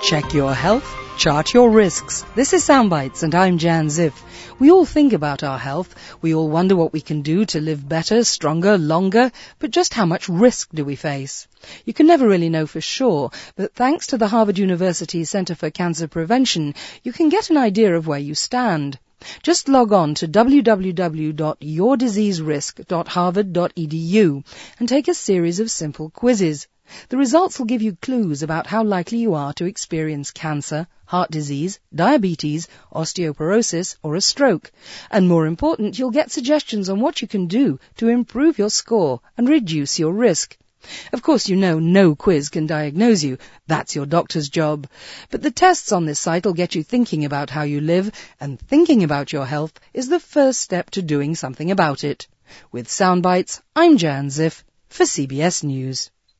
Check your health, chart your risks. This is Soundbites and I'm Jan Ziff. We all think about our health. We all wonder what we can do to live better, stronger, longer, but just how much risk do we face? You can never really know for sure, but thanks to the Harvard University Center for Cancer Prevention, you can get an idea of where you stand. Just log on to www.yourdiseaserisk.harvard.edu and take a series of simple quizzes. The results will give you clues about how likely you are to experience cancer, heart disease, diabetes, osteoporosis, or a stroke. And more important, you'll get suggestions on what you can do to improve your score and reduce your risk. Of course, you know no quiz can diagnose you. That's your doctor's job. But the tests on this site will get you thinking about how you live, and thinking about your health is the first step to doing something about it. With Soundbites, I'm Jan Ziff for CBS News.